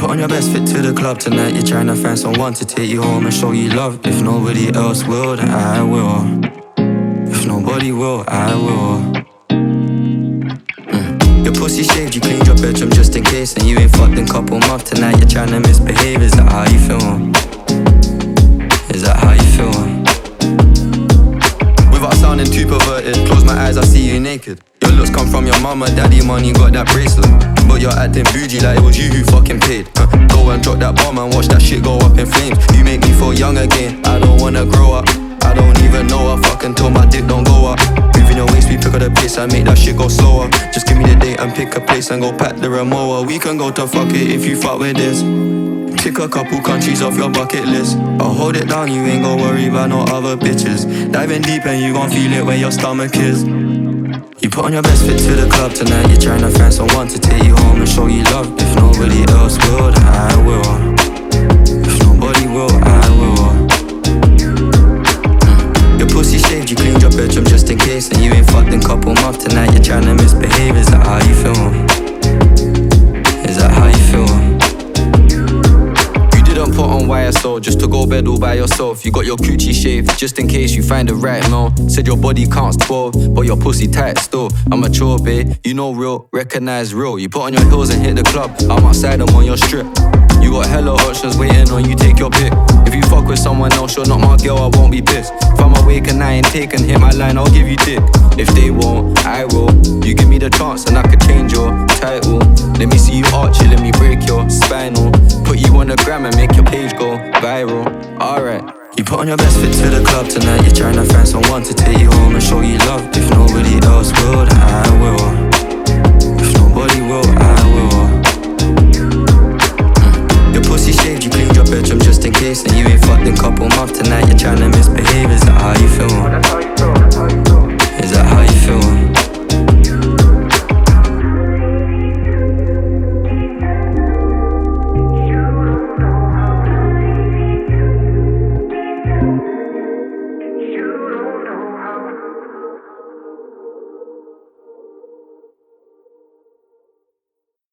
put on your best fit to the club tonight. You're trying to find someone to take you home and show you love. If nobody else will, then I will. If nobody will, I will. Your pussy shaved, you cleaned your bedroom just in case, and you ain't fucked in couple months. Tonight you're trying to misbehave. Is that how you feel? Is that how you feel? Without sounding too perverted, close my eyes, I see you naked. Your looks come from your mama, daddy money, got that bracelet. But you're acting bougie like it was you who fucking paid. Go and drop that bomb and watch that shit go up in flames. You make me feel young again, I don't wanna grow up. I don't even know her, fuck until my dick don't go up. Moving your waist, we pick up the pace and make that shit go slower. Just give me the date and pick a place and go pack the remote. We can go to fuck it if you fuck with this. Tick a couple countries off your bucket list. I'll hold it down, you ain't gon' worry about no other bitches. Diving deep and you gon' feel it where your stomach is. You put on your best fit to the club tonight. You're trying to find someone to take you home and show you love. If nobody else will, then I will. If nobody will, I will. Your pussy shaved, you cleaned your bedroom just in case, and you ain't fucked in couple months. Tonight you're trying to misbehave. Is that how you feel? Is that how you feel? Don't put on YSL just to go bed all by yourself. You got your coochie shaved just in case you find the right male. Said your body counts 12, but your pussy tight still. I'm mature, babe, you know real, recognize real. You put on your heels and hit the club, I'm outside, I'm on your strip. You got hella options waiting on you, take your pick. If you fuck with someone else, you're not my girl, I won't be pissed. If I'm awake and I ain't taken, hit my line, I'll give you dick. If they won't, I will. You give me the chance and I could change your title. Let me see you arch it, let me break your spinal. Put you on the gram and make your page go viral. Alright. You put on your best fit to the club tonight. You're trying to find someone to take you home and show you love. If nobody else will, then I will. If nobody will, I will. Your pussy shaved, you cleaned your bedroom just in case, and you ain't fucked in couple months. Tonight you're trying to misbehave. Is that how you feel?